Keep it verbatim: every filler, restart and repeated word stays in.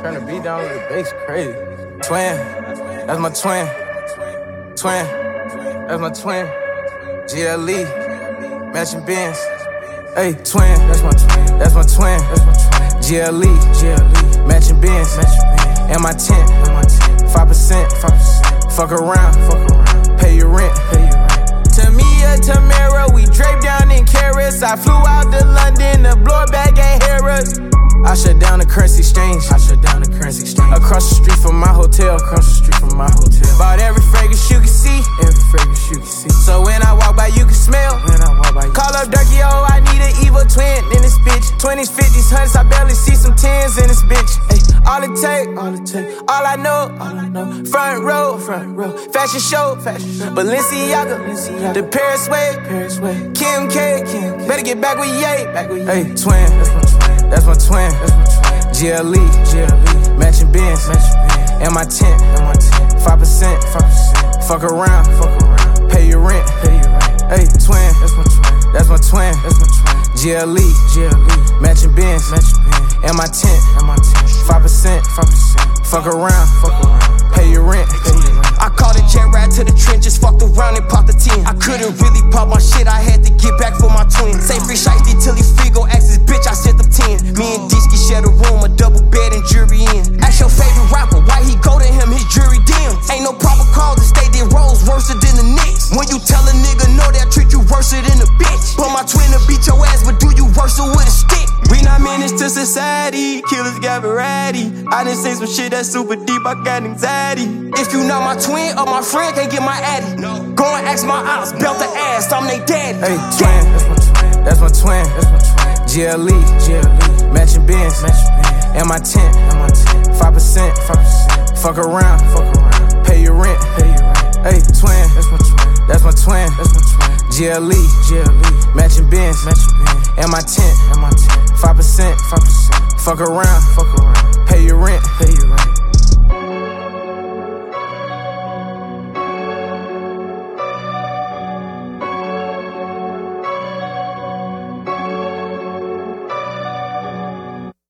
Turn the beat down with the bass, crazy. Twin, that's my twin. Twin, that's my twin. G L E, matching Benz. Hey, twin, that's my twin. That's my twin. That's my twin. G L E, G L E, matching Benz. And my tent, five percent. Fuck around, fuck around. Pay your rent, pay your rent. Tamia, Tamara, we draped down in carrots. I flew out to London to blow it back at Harrods. I shut down the currency exchange. I shut down the currency exchange. Across the street from my hotel. Across the street from my hotel. Bought every fragrance you can see. Every fragrance you can see. So when I walk by, you can smell. When I walk by, you call up Durkee, oh, I need an evil twin in this bitch. Twenties, fifties, hundreds, I barely see some tens in this bitch. Ay, all it take, all it take, all I know, all I know. Front row, front row. Fashion show, fashion show. Balenciaga, Balenciaga. The Paris way, Paris way. Kim K, Kim K. Better get back with Ye, back with Ye. Hey, twin, that's my twin. That's my twin. That's my twin. G L E, G L E, matching Benz, matching Benz. And my tent, and my tent, five percent, five percent. Fuck around, fuck around. Pay your rent, pay your rent. Hey, twin, that's my twin. That's my twin, that's my twin. G L E, G L E, matching Benz, matching Benz. And my tent, and my tent, five percent, five percent. Fuck around, fuck around. Pay your rent, pay your rent. I caught a jet ride to the trenches, fucked around and popped a ten. I couldn't really pop my shit, I had to get back for my twin. Say free shiesty till he free, go ask his bitch, I sent them ten. Me and Disky share a room, a double bed and jury in. Ask your favorite rapper, why he go to him, his jury dim. Ain't no proper cause to stay there rolls worse than the Knicks. When you tell a nigga no, they'll treat you worse than a bitch. But my twin to beat your ass, but do you worse with a stick? We not menace to society, killers got variety. I done seen some shit that's super deep, I got anxiety. If you not my twin or my friend, can't get my addy. Go and ask my ops, belt the ass, I'm they daddy. Hey, twin, that's my twin. That's my twin. That's my twin. G L E, G L E, matching Benz, matching Benz. And my tent, and my tent, five percent, five percent. Fuck around, fuck around. Pay your rent, pay your rent. Hey, twin, that's my twin. That's my twin. That's my twin. G L E, G L E, matching Benz, matching Benz. And my tent, and my tent, five percent, five percent. Fuck around, fuck around.